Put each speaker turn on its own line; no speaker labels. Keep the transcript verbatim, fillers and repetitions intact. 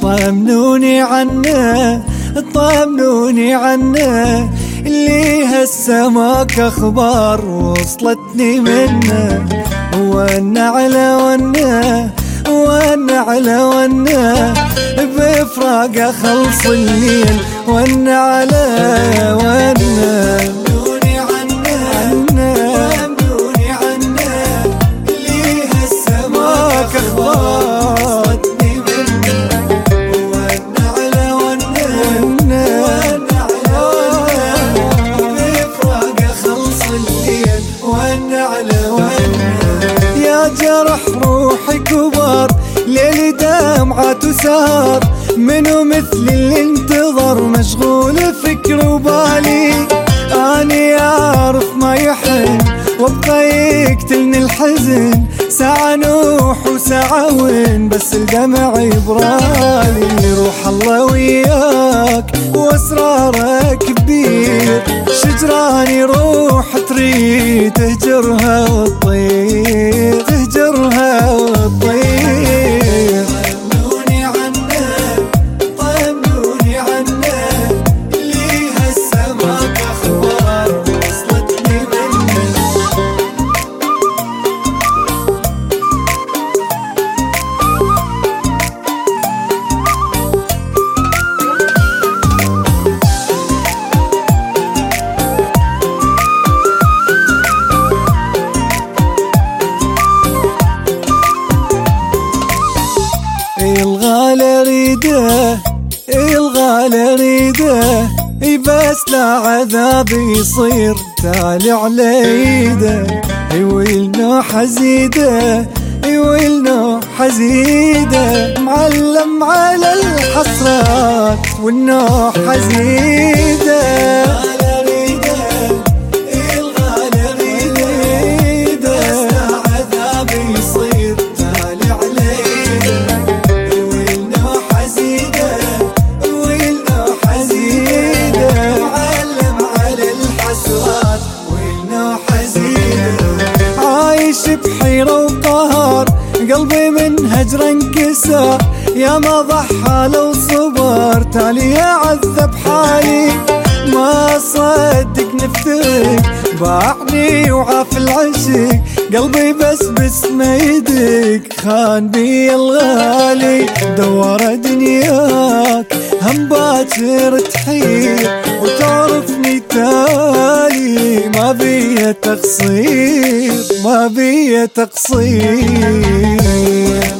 طمنوني عنه طمنوني عنه اللي هالسماك اخبار وصلتني منه، والنعلة والنه والنعلة والنه بفراقه خلص الليل، والنعلة والنه طمنوني عنه طمنوني عنه اللي هالسماك اخبار وصلتني منه، والنعلة والنه بفراقه خلص الليل، والنعلة والنه يا جرح روحي كبر ليلي دمعات وسهر، منو مثل اللي انتظر مشغول فكر وبالي، اني اعرف ما يحن وابقى يقتلني الحزن، ساعة نوح وساعة وين بس الدمع يبرالي، روح الله وياك واسرارك كبير، شجراني روح تريد تهجرها وتطير تهجرها وتطير، طمنوني عنه طمنوني عنه اللي هالسماك اخبار وصلتني منه. الغالي اريده الغالي اريده بس لا عذاب يصير تالي على ايده، والنوح ازيده والنوح ازيده معلم على الحسرات والنوح ازيده، بحيرة وقهر قلبي من هجر انكسر، يا ما ضحى لو صبر تالي يعذب حالي، ما صدق نفترق باعني وعاف العشق، قلبي بس باسم يدك خان بي الغالي، دور دنياك هم باكر تحير وتعرفني تالي، ما بي تقصير ما بي تقصير.